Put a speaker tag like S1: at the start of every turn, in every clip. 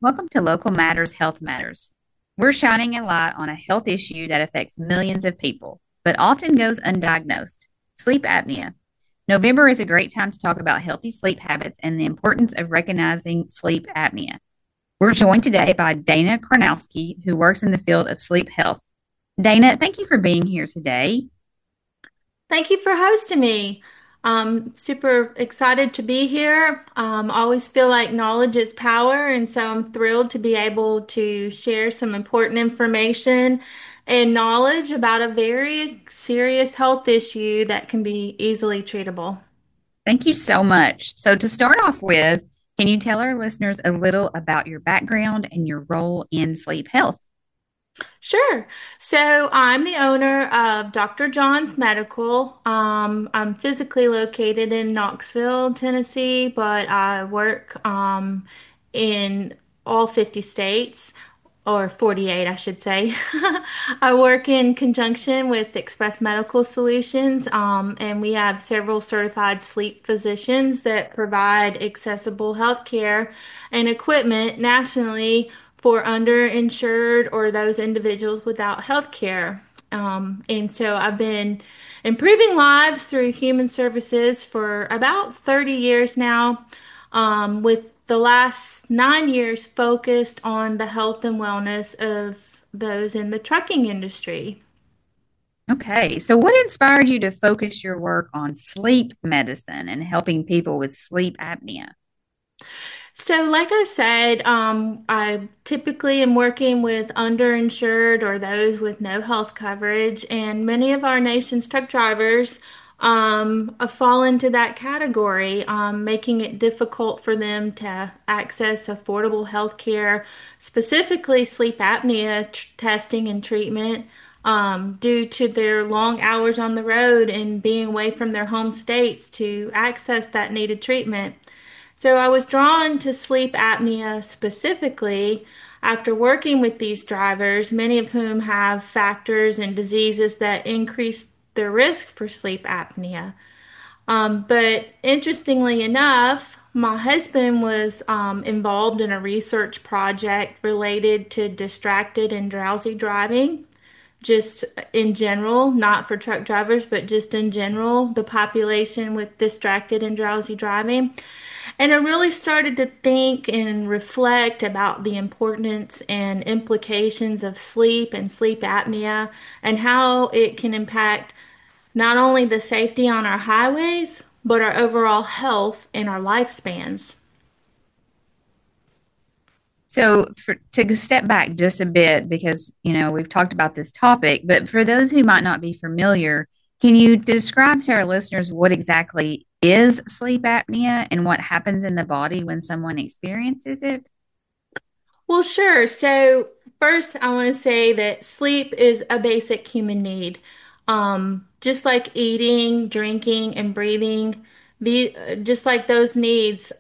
S1: Welcome to Local Matters Health Matters. We're shining a light on a health issue that affects millions of people, but often goes undiagnosed sleep apnea. November is a great time to talk about healthy sleep habits and the importance of recognizing sleep apnea. We're joined today by Dana Karnowski, who works in the field of sleep health. Dana, thank you for being here today.
S2: Thank you for hosting me. Super excited to be here. Always feel like knowledge is power, and so I'm thrilled to be able to share some important information and knowledge about a very serious health issue that can be easily treatable.
S1: Thank you so much. So, to start off with, can you tell our listeners a little about your background and your role in sleep health?
S2: Sure. So I'm the owner of Dr. John's Medical. I'm physically located in Knoxville, Tennessee, but I work in all 50 states, or 48, I should say. I work in conjunction with Express Medical Solutions, and we have several certified sleep physicians that provide accessible healthcare and equipment nationally for underinsured or those individuals without health care. And so I've been improving lives through human services for about 30 years now, with the last 9 years focused on the health and wellness of those in the trucking industry.
S1: Okay, so what inspired you to focus your work on sleep medicine and helping people with sleep apnea?
S2: So, like I said, I typically am working with underinsured or those with no health coverage, and many of our nation's truck drivers fall into that category, making it difficult for them to access affordable health care, specifically sleep apnea testing and treatment. Due to their long hours on the road and being away from their home states to access that needed treatment. So I was drawn to sleep apnea specifically after working with these drivers, many of whom have factors and diseases that increase their risk for sleep apnea. But interestingly enough, my husband was involved in a research project related to distracted and drowsy driving, just in general, not for truck drivers, but just in general, the population with distracted and drowsy driving. And I really started to think and reflect about the importance and implications of sleep and sleep apnea and how it can impact not only the safety on our highways, but our overall health and our lifespans.
S1: So, to step back just a bit, because we've talked about this topic, but for those who might not be familiar, can you describe to our listeners what exactly is sleep apnea and what happens in the body when someone experiences it?
S2: Well, sure. So, first, I want to say that sleep is a basic human need. Just like eating, drinking, and breathing, just like those needs,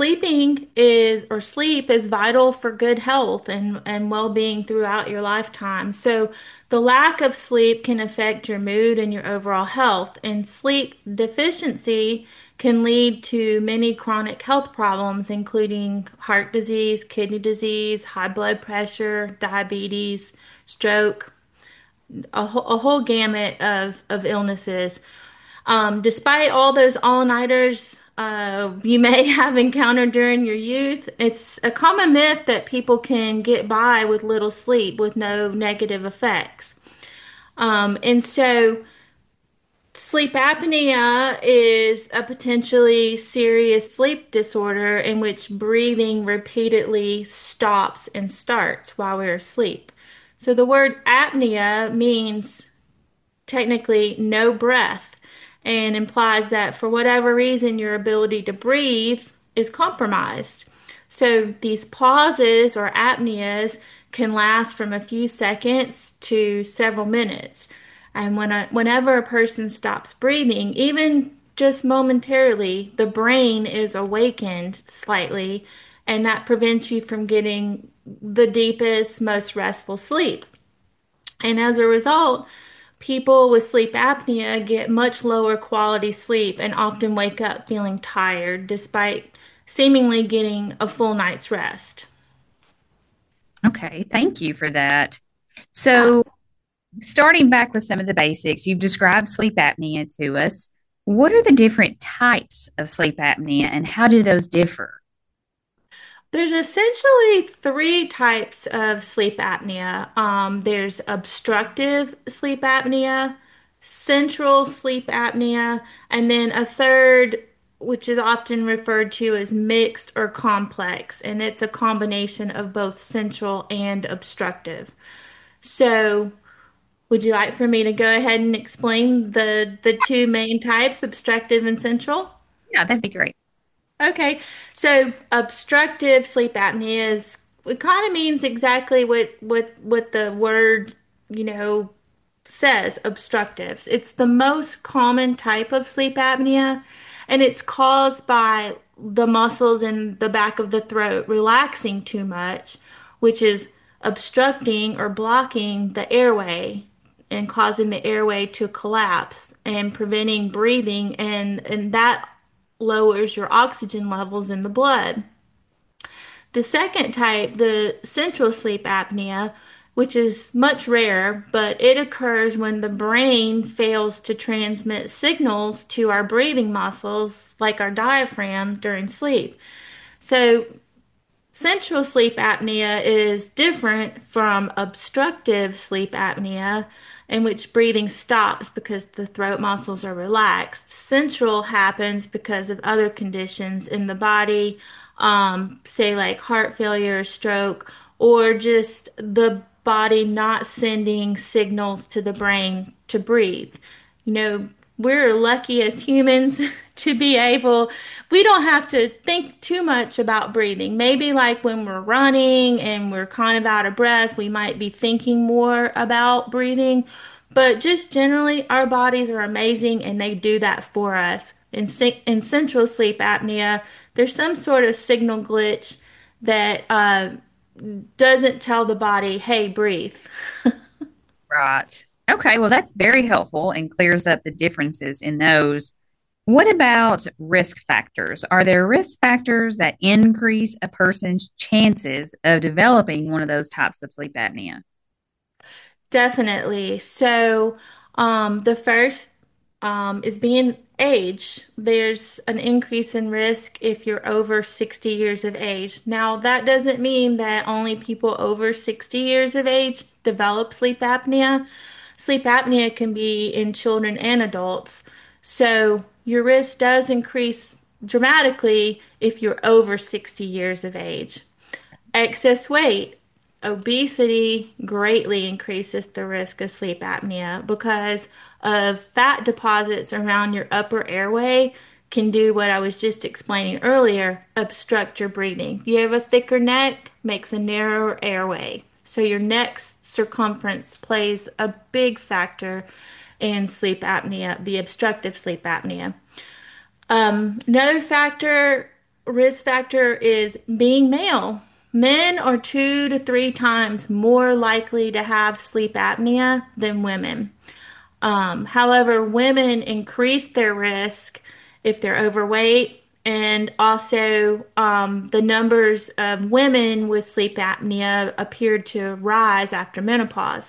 S2: sleep is vital for good health and well-being throughout your lifetime. So, the lack of sleep can affect your mood and your overall health, and sleep deficiency can lead to many chronic health problems, including heart disease, kidney disease, high blood pressure, diabetes, stroke, a whole gamut of illnesses. Despite all those all-nighters you may have encountered during your youth, it's a common myth that people can get by with little sleep with no negative effects. And so sleep apnea is a potentially serious sleep disorder in which breathing repeatedly stops and starts while we're asleep. So the word apnea means technically no breath and implies that for whatever reason your ability to breathe is compromised. So these pauses or apneas can last from a few seconds to several minutes. And whenever a person stops breathing, even just momentarily, the brain is awakened slightly, and that prevents you from getting the deepest, most restful sleep. And as a result, people with sleep apnea get much lower quality sleep and often wake up feeling tired despite seemingly getting a full night's rest.
S1: Okay, thank you for that.
S2: Yeah.
S1: So, starting back with some of the basics, you've described sleep apnea to us. What are the different types of sleep apnea and how do those differ?
S2: There's essentially three types of sleep apnea. There's obstructive sleep apnea, central sleep apnea, and then a third, which is often referred to as mixed or complex, and it's a combination of both central and obstructive. So, would you like for me to go ahead and explain the two main types, obstructive and central?
S1: Yeah, that'd be great.
S2: Okay, so obstructive sleep apnea is it kind of means exactly what the word, you know, says, obstructives. It's the most common type of sleep apnea, and it's caused by the muscles in the back of the throat relaxing too much, which is obstructing or blocking the airway and causing the airway to collapse and preventing breathing and that lowers your oxygen levels in the blood. The second type, the central sleep apnea, which is much rarer, but it occurs when the brain fails to transmit signals to our breathing muscles, like our diaphragm, during sleep. So, central sleep apnea is different from obstructive sleep apnea, in which breathing stops because the throat muscles are relaxed. Central happens because of other conditions in the body, say like heart failure, stroke, or just the body not sending signals to the brain to breathe. You know, we're lucky as humans to be able, we don't have to think too much about breathing. Maybe like when we're running and we're kind of out of breath, we might be thinking more about breathing. But just generally, our bodies are amazing and they do that for us. In central sleep apnea, there's some sort of signal glitch that doesn't tell the body, hey, breathe.
S1: Right. Okay, well, that's very helpful and clears up the differences in those. What about risk factors? Are there risk factors that increase a person's chances of developing one of those types of sleep apnea?
S2: Definitely. So, the first is being age. There's an increase in risk if you're over 60 years of age. Now, that doesn't mean that only people over 60 years of age develop sleep apnea. Sleep apnea can be in children and adults. So, your risk does increase dramatically if you're over 60 years of age. Excess weight. Obesity greatly increases the risk of sleep apnea because of fat deposits around your upper airway can do what I was just explaining earlier, obstruct your breathing. If you have a thicker neck, makes a narrower airway. So your neck's circumference plays a big factor in sleep apnea, the obstructive sleep apnea. Another factor, risk factor, is being male. Men are 2 to 3 times more likely to have sleep apnea than women. However, women increase their risk if they're overweight, and also the numbers of women with sleep apnea appeared to rise after menopause.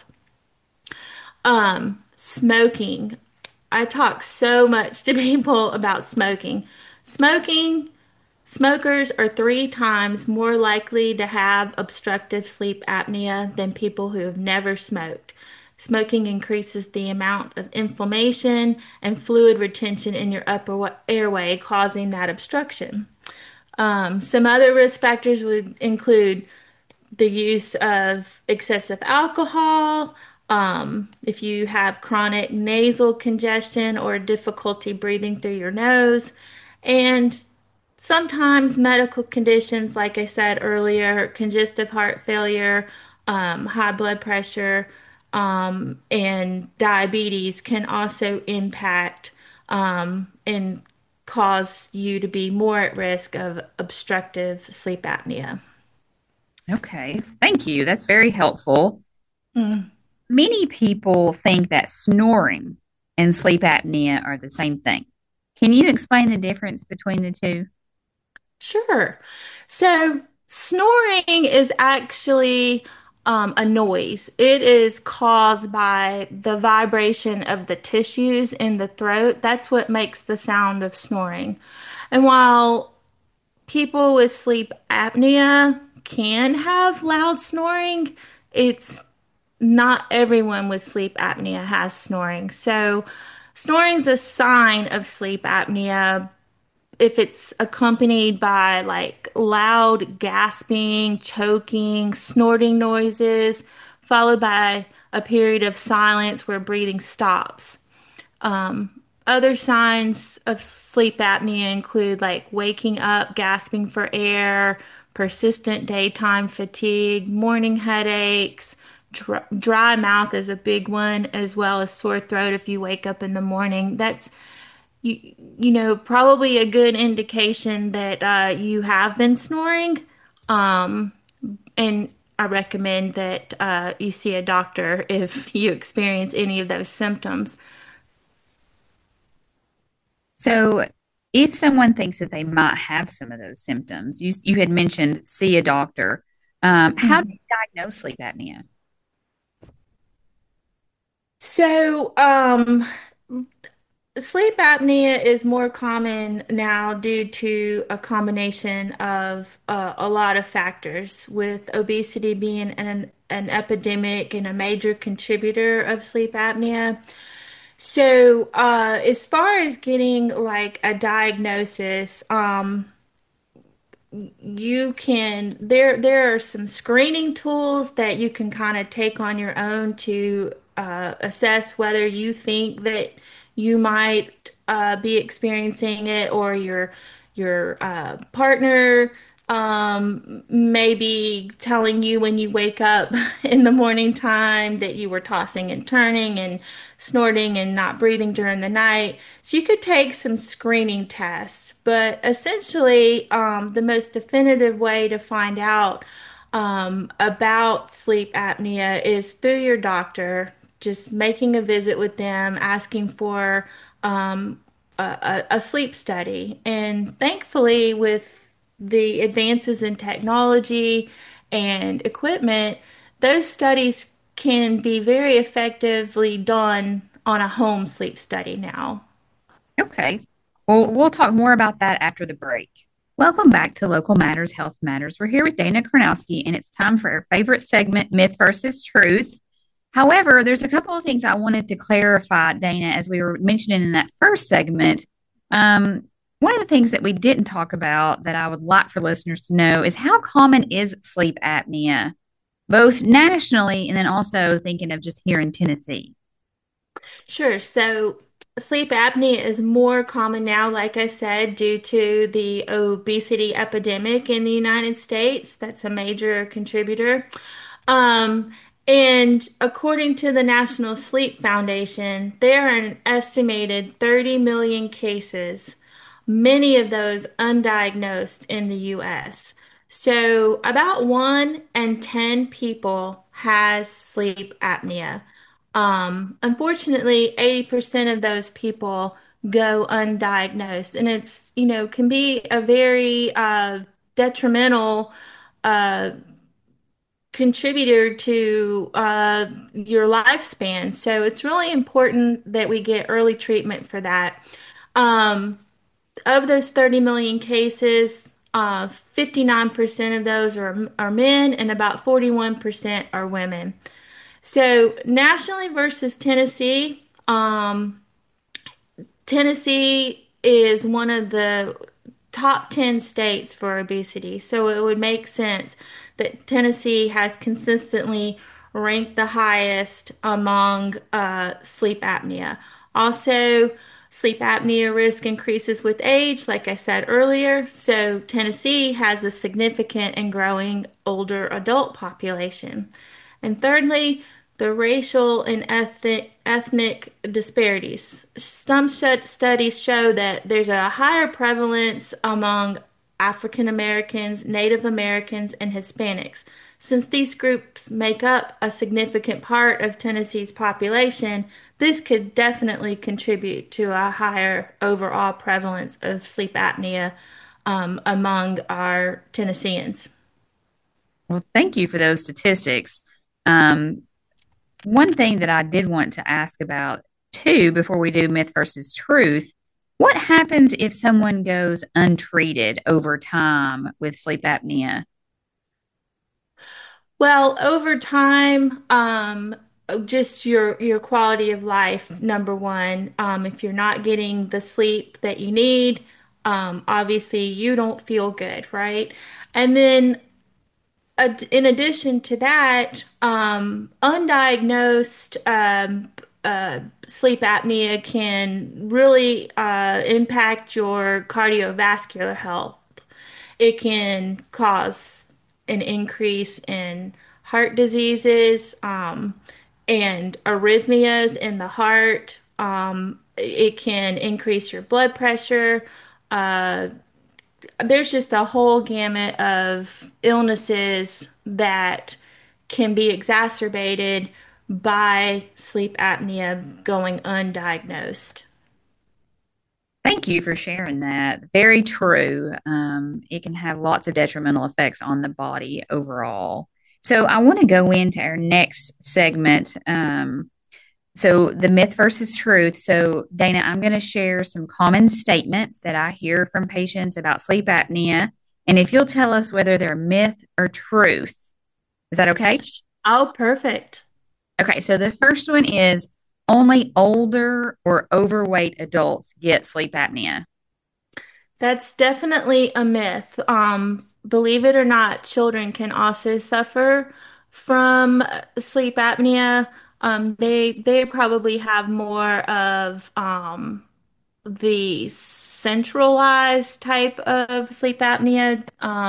S2: Smoking. I talk so much to people about smoking. Smoking, smokers are 3 times more likely to have obstructive sleep apnea than people who have never smoked. Smoking increases the amount of inflammation and fluid retention in your upper airway, causing that obstruction. Some other risk factors would include the use of excessive alcohol, if you have chronic nasal congestion or difficulty breathing through your nose, and sometimes medical conditions, like I said earlier, congestive heart failure, high blood pressure, and diabetes can also impact and cause you to be more at risk of obstructive sleep apnea.
S1: Okay, thank you. That's very helpful.
S2: Mm.
S1: Many people think that snoring and sleep apnea are the same thing. Can you explain the difference between the two?
S2: Sure. So Snoring is actually a noise. It is caused by the vibration of the tissues in the throat. That's what makes the sound of snoring. And while people with sleep apnea can have loud snoring, it's not everyone with sleep apnea has snoring. So, snoring is a sign of sleep apnea if it's accompanied by like loud gasping, choking, snorting noises, followed by a period of silence where breathing stops. Other signs of sleep apnea include like waking up, gasping for air, persistent daytime fatigue, morning headaches, dry mouth is a big one, as well as sore throat if you wake up in the morning. That's probably a good indication that you have been snoring. Um, and I recommend that you see a doctor if you experience any of those symptoms.
S1: So, if someone thinks that they might have some of those symptoms, you had mentioned see a doctor. How do
S2: Mhm.
S1: you diagnose sleep apnea?
S2: So, sleep apnea is more common now due to a combination of a lot of factors, with obesity being an epidemic and a major contributor of sleep apnea. So, as far as getting like a diagnosis, you can there are some screening tools that you can kind of take on your own to assess whether you think that you might be experiencing it, or your partner maybe telling you when you wake up in the morning time that you were tossing and turning and snorting and not breathing during the night. So you could take some screening tests, but essentially, the most definitive way to find out about sleep apnea is through your doctor, just making a visit with them, asking for a sleep study. And thankfully, with the advances in technology and equipment, those studies can be very effectively done on a home sleep study now.
S1: Okay. Well, we'll talk more about that after the break. Welcome back to Local Matters, Health Matters. We're here with Dana Kronowski, and it's time for our favorite segment, Myth versus Truth. However, there's a couple of things I wanted to clarify, Dana, as we were mentioning in that first segment. One of the things that we didn't talk about that I would like for listeners to know is how common is sleep apnea, both nationally and then also thinking of just here in Tennessee.
S2: Sure. So sleep apnea is more common now, like I said, due to the obesity epidemic in the United States. That's a major contributor. Um, and according to the National Sleep Foundation, there are an estimated 30 million cases, many of those undiagnosed in the US. So about 1 in 10 people has sleep apnea. Unfortunately, 80% of those people go undiagnosed, and can be a very detrimental uh, contributor to your lifespan. So it's really important that we get early treatment for that. Um, of those 30 million cases, 59% of those are men, and about 41% are women. So nationally versus Tennessee, Tennessee is one of the top 10 states for obesity. So it would make sense that Tennessee has consistently ranked the highest among sleep apnea. Also, sleep apnea risk increases with age, like I said earlier. So Tennessee has a significant and growing older adult population. And thirdly, the racial and ethnic disparities. Some studies show that there's a higher prevalence among African Americans, Native Americans, and Hispanics. Since these groups make up a significant part of Tennessee's population, this could definitely contribute to a higher overall prevalence of sleep apnea among our Tennesseans.
S1: Well, thank you for those statistics. Um, One thing that I did want to ask about too before we do myth versus truth, what happens if someone goes untreated over time with sleep apnea?
S2: Well, over time, just your quality of life, number one. If you're not getting the sleep that you need, obviously you don't feel good, right? And then in addition to that, undiagnosed sleep apnea can really impact your cardiovascular health. It can cause an increase in heart diseases and arrhythmias in the heart. It can increase your blood pressure. There's just a whole gamut of illnesses that can be exacerbated by sleep apnea going undiagnosed.
S1: Thank you for sharing that. Very true. It can have lots of detrimental effects on the body overall. So, I want to go into our next segment. So, the myth versus truth. So, Dana, I'm going to share some common statements that I hear from patients about sleep apnea. And if you'll tell us whether they're myth or truth, is that okay?
S2: Oh, perfect.
S1: Okay, so the first one is only older or overweight adults get sleep apnea.
S2: That's definitely a myth. Believe it or not, children can also suffer from sleep apnea. They probably have more of the centralized type of sleep apnea.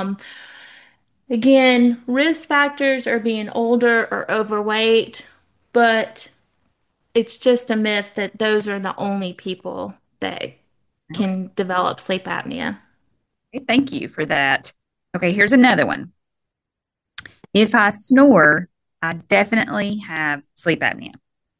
S2: Again, risk factors are being older or overweight, but it's just a myth that those are the only people that can develop sleep apnea.
S1: Okay, thank you for that. Okay, here's another one. If I snore, I definitely have sleep apnea.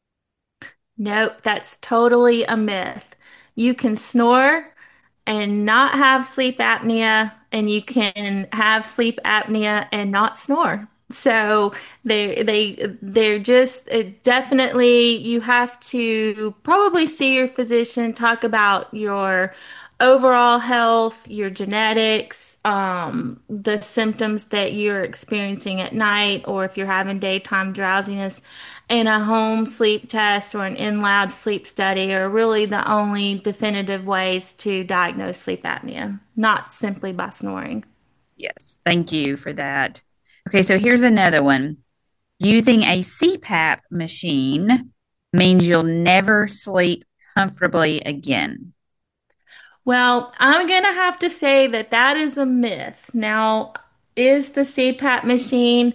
S2: Nope, that's totally a myth. You can snore and not have sleep apnea, and you can have sleep apnea and not snore. So they're just definitely you have to probably see your physician, talk about your overall health, your genetics, the symptoms that you're experiencing at night, or if you're having daytime drowsiness. And a home sleep test or an in-lab sleep study are really the only definitive ways to diagnose sleep apnea, not simply by snoring.
S1: Yes, thank you for that. Okay, so here's another one. Using a CPAP machine means you'll never sleep comfortably again.
S2: Well, I'm going to have to say that that is a myth. Now, is the CPAP machine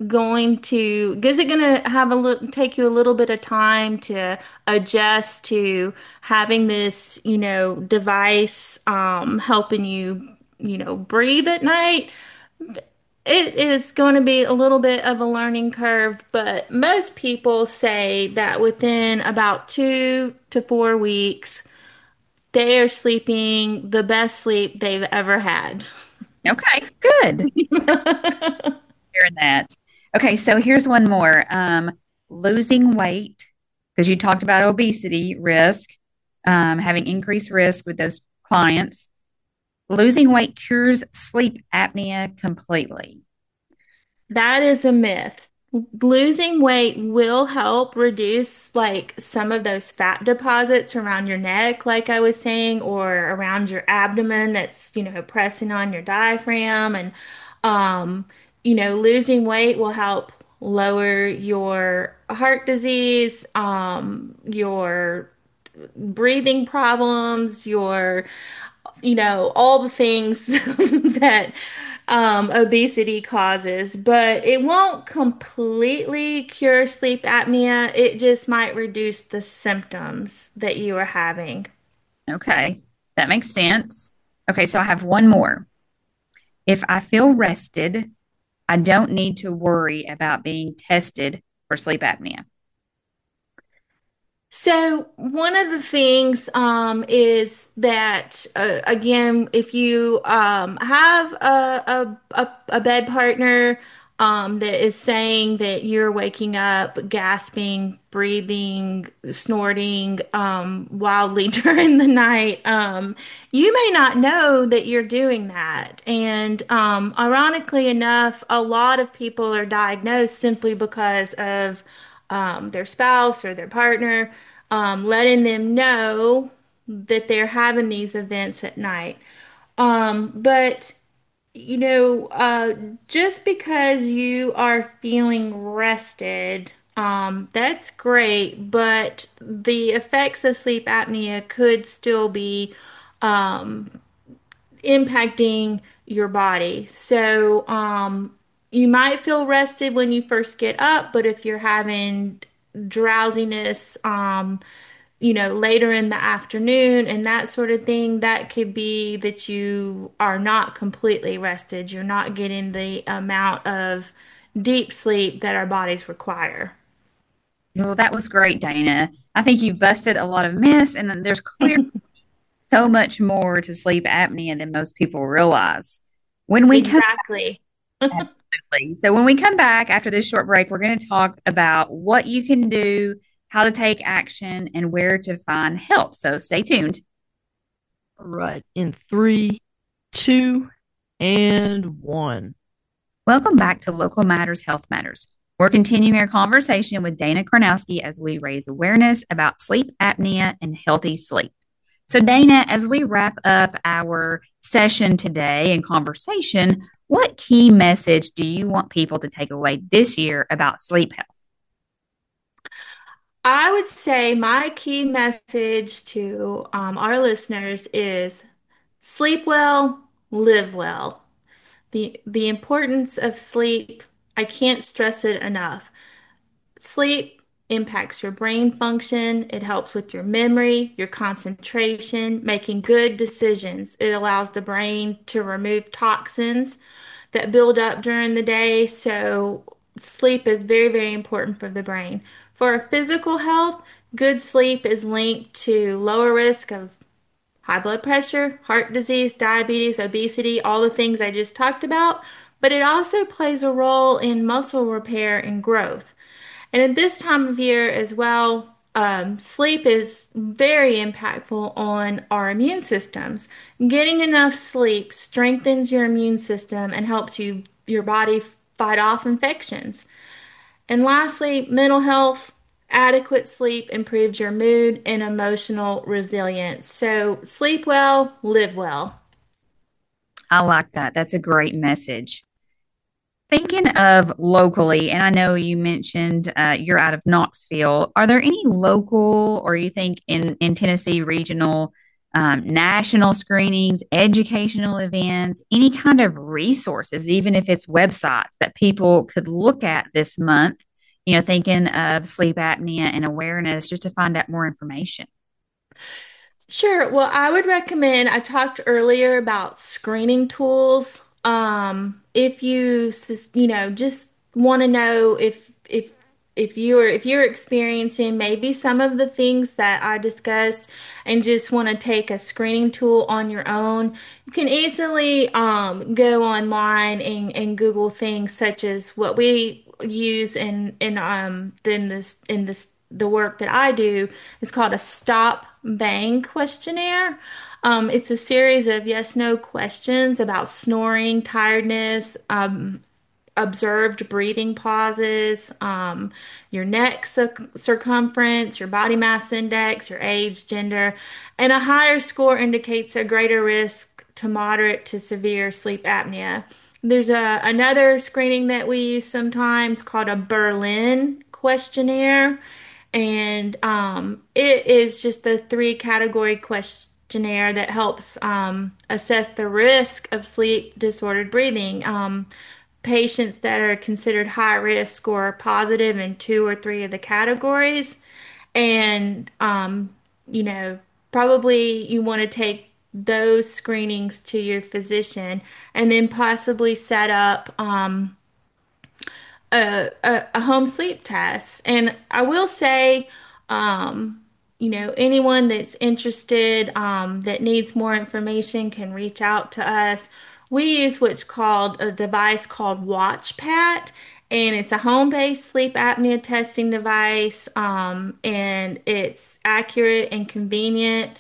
S2: is it going to have take you a little bit of time to adjust to having this, device helping you, breathe at night? It is going to be a little bit of a learning curve, but most people say that within about 2 to 4 weeks, they are sleeping the best sleep they've ever had.
S1: Okay, good. Hearing that. Okay, so here's one more. Losing weight, because you talked about obesity risk, having increased risk with those clients. Losing weight cures sleep apnea completely.
S2: That is a myth. Losing weight will help reduce like some of those fat deposits around your neck, like I was saying, or around your abdomen that's, pressing on your diaphragm. And, um, losing weight will help lower your heart disease, your breathing problems, all the things that obesity causes, but it won't completely cure sleep apnea. It just might reduce the symptoms that you are having.
S1: Okay, that makes sense. Okay, so I have one more. If I feel rested, I don't need to worry about being tested for sleep apnea.
S2: So one of the things is that again, if you have a bed partner, that is saying that you're waking up gasping, breathing, snorting wildly during the night. You may not know that you're doing that. And ironically enough, a lot of people are diagnosed simply because of their spouse or their partner letting them know that they're having these events at night. But just because you are feeling rested, that's great, but the effects of sleep apnea could still be um, impacting your body. So, you might feel rested when you first get up, but if you're having drowsiness, later in the afternoon and that sort of thing, that could be that you are not completely rested. You're not getting the amount of deep sleep that our bodies require.
S1: Well, that was great, Dana. I think you've busted a lot of myths, and there's clear so much more to sleep apnea than most people realize. When we come
S2: Exactly.
S1: Absolutely. So when we come back after this short break, we're going to talk about what you can do, how to take action, and where to find help. So stay tuned.
S3: All right. In three, two, and one.
S1: Welcome back to Local Matters Health Matters. We're continuing our conversation with Dana Karnowski as we raise awareness about sleep apnea and healthy sleep. So, Dana, as we wrap up our session today and conversation, what key message do you want people to take away this year about sleep health?
S2: I would say my key message to our listeners is sleep well, live well. The importance of sleep, I can't stress it enough. Sleep impacts your brain function. It helps with your memory, your concentration, making good decisions. It allows the brain to remove toxins that build up during the day. So, sleep is very, very important for the brain. For our physical health, good sleep is linked to lower risk of high blood pressure, heart disease, diabetes, obesity, all the things I just talked about. But it also plays a role in muscle repair and growth. And at this time of year as well, sleep is very impactful on our immune systems. Getting enough sleep strengthens your immune system and helps your body fight off infections. And lastly, mental health. Adequate sleep improves your mood and emotional resilience. So sleep well, live well.
S1: I like that. That's a great message. Thinking of locally, and I know you mentioned you're out of Knoxville, are there any local or you think in Tennessee regional national screenings, educational events, any kind of resources, even if it's websites that people could look at this month, thinking of sleep apnea and awareness just to find out more information?
S2: Sure. Well, I would recommend, I talked earlier about screening tools. If just want to know if you're experiencing maybe some of the things that I discussed and just want to take a screening tool on your own, you can easily go online and Google things such as what we use in the work that I do is called a stop bang questionnaire. It's a series of yes no questions about snoring, tiredness, observed breathing pauses, your neck circumference, your body mass index, your age, gender, and a higher score indicates a greater risk to moderate to severe sleep apnea. There's another screening that we use sometimes called a Berlin questionnaire, and it is just a three category questionnaire that helps assess the risk of sleep disordered breathing. Patients that are considered high risk score positive in two or three of the categories. And, you know, probably you want to take those screenings to your physician and then possibly set up a home sleep test. And I will say, anyone that's interested that needs more information can reach out to us. We use what's called a device called WatchPat, and it's a home-based sleep apnea testing device, and it's accurate and convenient.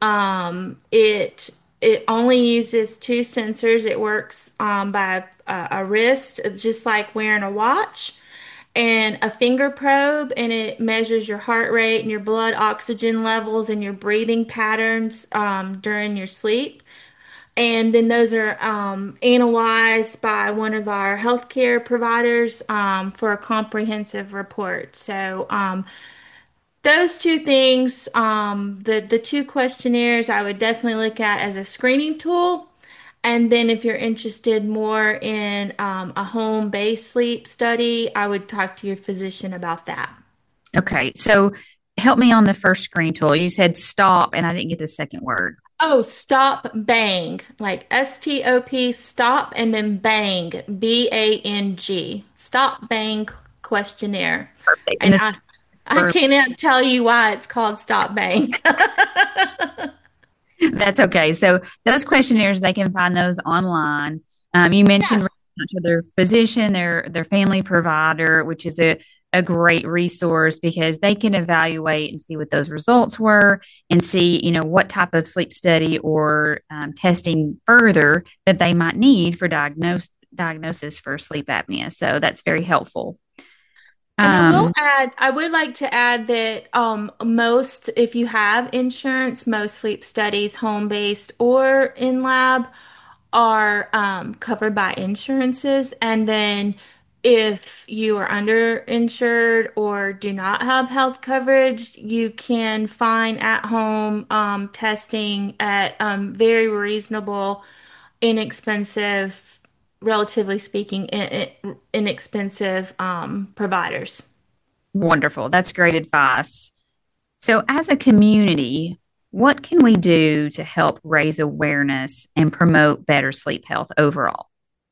S2: It only uses two sensors. It works by a wrist, just like wearing a watch, and a finger probe, and it measures your heart rate and your blood oxygen levels and your breathing patterns during your sleep. And then those are analyzed by one of our healthcare providers for a comprehensive report. So those two things, the two questionnaires, I would definitely look at as a screening tool. And then if you're interested more in a home-based sleep study, I would talk to your physician about that.
S1: Okay. So help me on the first screen tool. You said stop, and I didn't get the second word.
S2: Oh, stop bang, like STOP, stop, and then bang, BANG, stop bang questionnaire.
S1: Perfect. And
S2: And
S1: this is
S2: I
S1: for
S2: cannot tell you why it's called stop bang.
S1: That's okay. So those questionnaires, they can find those online. You mentioned
S2: Yeah.
S1: reaching out to their physician, their family provider, which is a great resource because they can evaluate and see what those results were and see, what type of sleep study or testing further that they might need for diagnosis for sleep apnea. So that's very helpful.
S2: And
S1: Um,
S2: I would like to add that most, if you have insurance, most sleep studies, home-based or in lab, are covered by insurances. And then if you are underinsured or do not have health coverage, you can find at-home testing at very reasonable, inexpensive, relatively speaking, inexpensive providers.
S1: Wonderful. That's great advice. So, as a community, what can we do to help raise awareness and promote better sleep health overall?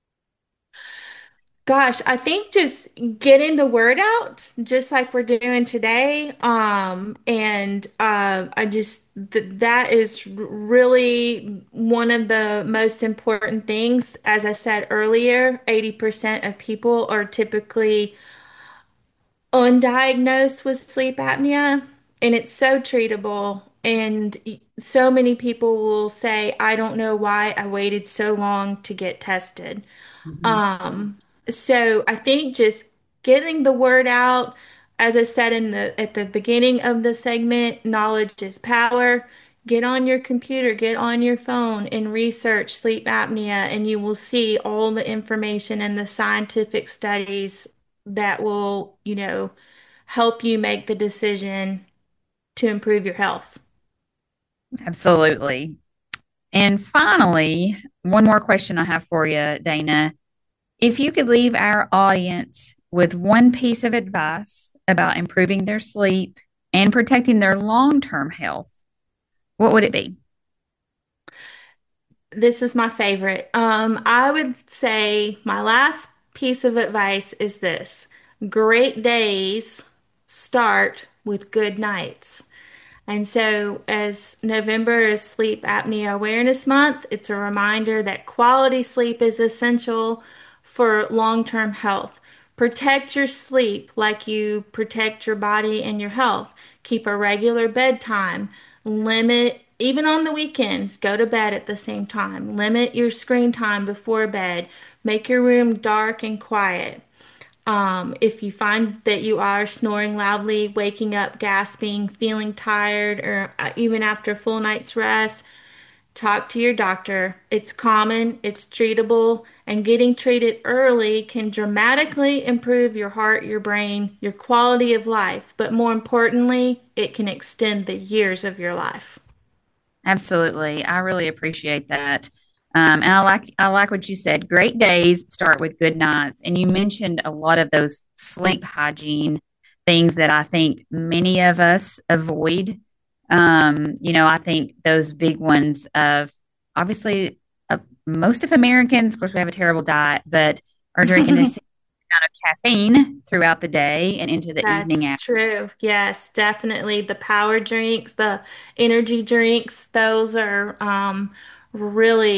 S2: Gosh, I think just getting the word out, just like we're doing today, and I just that is really one of the most important things. As I said earlier, 80% of people are typically undiagnosed with sleep apnea, and it's so treatable. And so many people will say, I don't know why I waited so long to get tested.
S1: Mhm.
S2: Um, so I think just getting the word out, as I said at the beginning of the segment, knowledge is power. Get on your computer, get on your phone and research sleep apnea, and you will see all the information and the scientific studies that will, help you make the decision to improve your health.
S1: Absolutely. And finally, one more question I have for you, Dana. If you could leave our audience with one piece of advice about improving their sleep and protecting their long term health, what would it be?
S2: This is my favorite. I would say my last piece of advice is this: great days start with good nights. And so, as November is Sleep Apnea Awareness Month, it's a reminder that quality sleep is essential for long-term health. Protect your sleep like you protect your body and your health. Keep a regular bedtime. Limit, even on the weekends, go to bed at the same time. Limit your screen time before bed. Make your room dark and quiet. If you find that you are snoring loudly, waking up, gasping, feeling tired, or even after a full night's rest, talk to your doctor. It's common, it's treatable, and getting treated early can dramatically improve your heart, your brain, your quality of life. But more importantly, it can extend the years of your life.
S1: Absolutely. I really appreciate that. And I like what you said. Great days start with good nights. And you mentioned a lot of those sleep hygiene things that I think many of us avoid. I think those big ones of obviously most of Americans, of course, we have a terrible diet, but are drinking a significant amount of caffeine throughout the day and into the evening
S2: That's
S1: hours.
S2: true. Yes, definitely. The power drinks, the energy drinks, those are really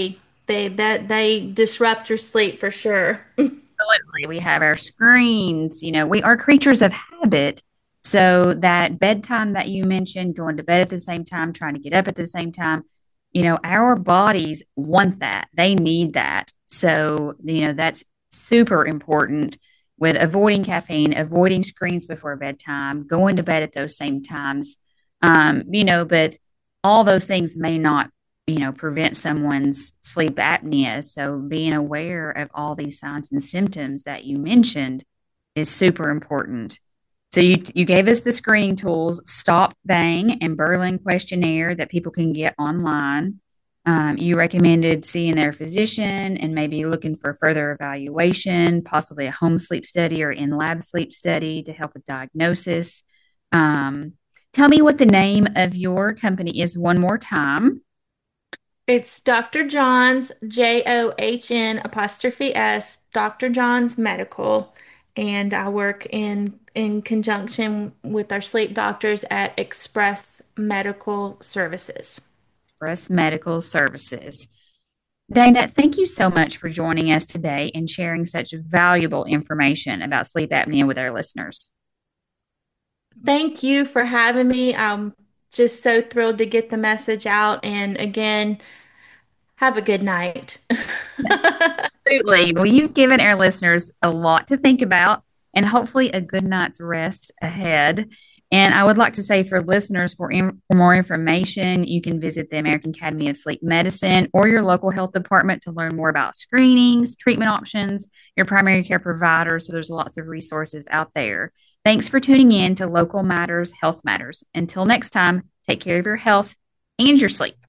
S2: They disrupt your sleep for sure.
S1: Absolutely. We have our screens. We are creatures of habit. So that bedtime that you mentioned, going to bed at the same time, trying to get up at the same time, our bodies want that. They need that. So, that's super important with avoiding caffeine, avoiding screens before bedtime, going to bed at those same times. But all those things may not prevent someone's sleep apnea. So being aware of all these signs and symptoms that you mentioned is super important. So you gave us the screening tools, Stop, Bang, and Berlin questionnaire that people can get online. You recommended seeing their physician and maybe looking for further evaluation, possibly a home sleep study or in-lab sleep study to help with diagnosis. Tell me what the name of your company is one more time.
S2: It's Dr. John's, John apostrophe S, Dr. John's Medical, and I work in conjunction with our sleep doctors at Express Medical Services.
S1: Express Medical Services. Dana, thank you so much for joining us today and sharing such valuable information about sleep apnea with our listeners.
S2: Thank you for having me. I'm just so thrilled to get the message out. And again, have a good night.
S1: Absolutely. Well, you've given our listeners a lot to think about and hopefully a good night's rest ahead. And I would like to say for listeners, for more information, you can visit the American Academy of Sleep Medicine or your local health department to learn more about screenings, treatment options, your primary care provider. So there's lots of resources out there. Thanks for tuning in to Local Matters, Health Matters. Until next time, take care of your health and your sleep.